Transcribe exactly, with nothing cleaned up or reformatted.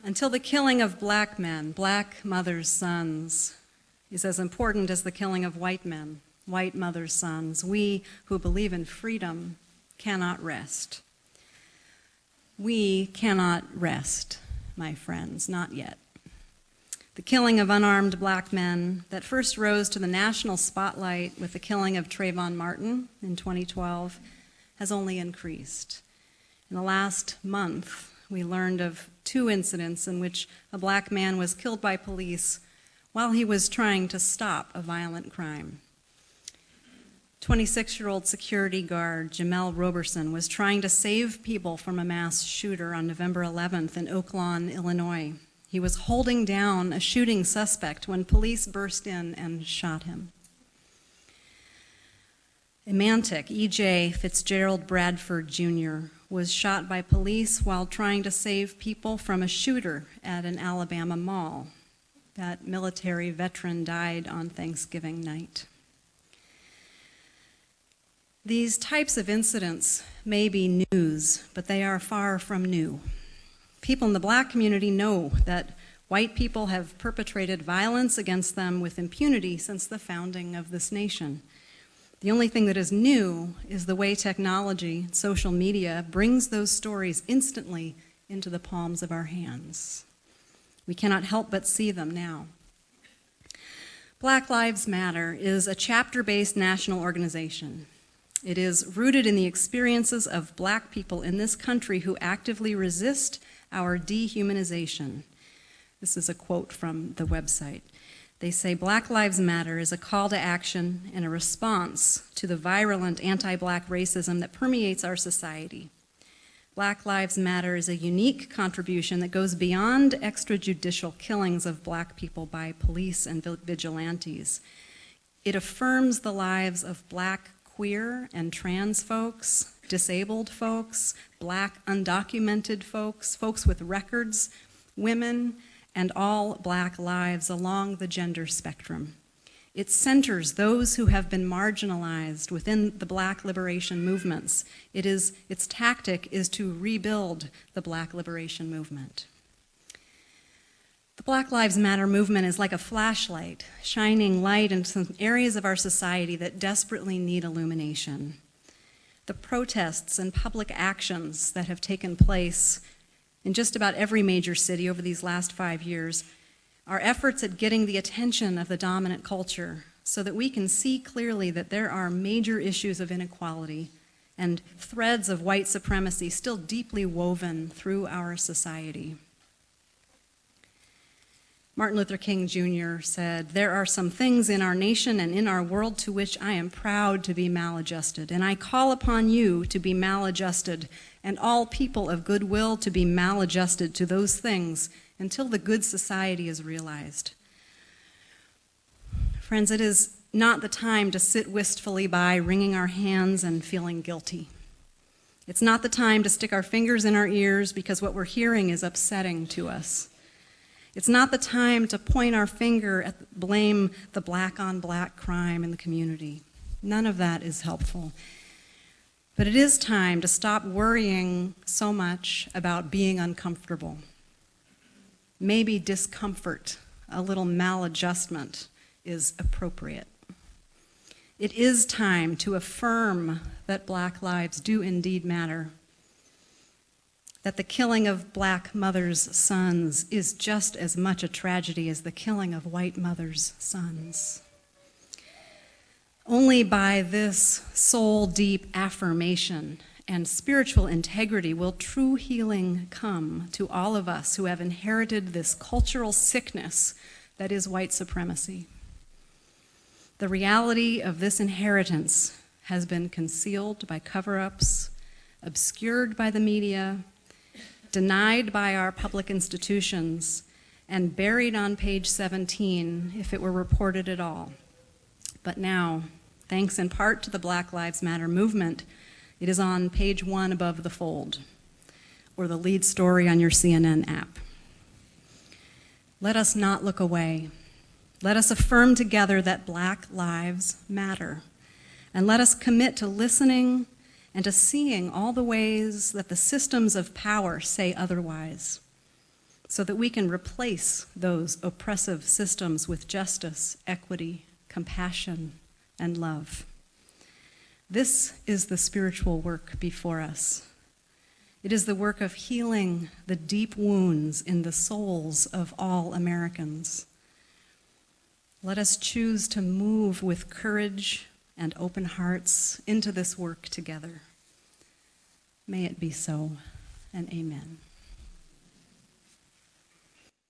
Until the killing of black men, black mothers' sons, is as important as the killing of white men, white mothers' sons, we who believe in freedom cannot rest. We cannot rest, my friends, not yet. The killing of unarmed black men that first rose to the national spotlight with the killing of Trayvon Martin in twenty twelve has only increased. In the last month, we learned of two incidents in which a black man was killed by police while he was trying to stop a violent crime. twenty-six-year-old security guard Jamel Roberson was trying to save people from a mass shooter on November eleventh in Oak Lawn, Illinois. He was holding down a shooting suspect when police burst in and shot him. Emantic E J Fitzgerald Bradford Junior was shot by police while trying to save people from a shooter at an Alabama mall. That military veteran died on Thanksgiving night. These types of incidents may be news, but they are far from new. People in the black community know that white people have perpetrated violence against them with impunity since the founding of this nation. The only thing that is new is the way technology, social media, brings those stories instantly into the palms of our hands. We cannot help but see them now. Black Lives Matter is a chapter-based national organization. It is rooted in the experiences of black people in this country who actively resist our dehumanization. This is a quote from the website. They say, Black Lives Matter is a call to action and a response to the virulent anti-black racism that permeates our society. Black Lives Matter is a unique contribution that goes beyond extrajudicial killings of black people by police and vigilantes. It affirms the lives of black queer and trans folks, disabled folks, black undocumented folks, folks with records, women, and all black lives along the gender spectrum. It centers those who have been marginalized within the black liberation movements. It is, its tactic is to rebuild the black liberation movement. The Black Lives Matter movement is like a flashlight, shining light into some areas of our society that desperately need illumination. The protests and public actions that have taken place in just about every major city over these last five years are efforts at getting the attention of the dominant culture so that we can see clearly that there are major issues of inequality and threads of white supremacy still deeply woven through our society. Martin Luther King Junior said, "There are some things in our nation and in our world to which I am proud to be maladjusted, and I call upon you to be maladjusted, and all people of goodwill to be maladjusted to those things until the good society is realized." Friends, it is not the time to sit wistfully by, wringing our hands and feeling guilty. It's not the time to stick our fingers in our ears because what we're hearing is upsetting to us. It's not the time to point our finger at blame the black on black crime in the community. None of that is helpful. But it is time to stop worrying so much about being uncomfortable. Maybe discomfort, a little maladjustment is appropriate. It is time to affirm that black lives do indeed matter, that the killing of black mothers' sons is just as much a tragedy as the killing of white mothers' sons. Only by this soul-deep affirmation and spiritual integrity will true healing come to all of us who have inherited this cultural sickness that is white supremacy. The reality of this inheritance has been concealed by cover-ups, obscured by the media, denied by our public institutions, and buried on page seventeen if it were reported at all. But now, thanks in part to the Black Lives Matter movement, it is on page one above the fold, or the lead story on your C N N app. Let us not look away. Let us affirm together that black lives matter, and let us commit to listening and to seeing all the ways that the systems of power say otherwise. so that we can replace those oppressive systems with justice, equity, compassion, and love. This is the spiritual work before us. It is the work of healing the deep wounds in the souls of all Americans. Let us choose to move with courage and open hearts into this work together. May it be so, and amen.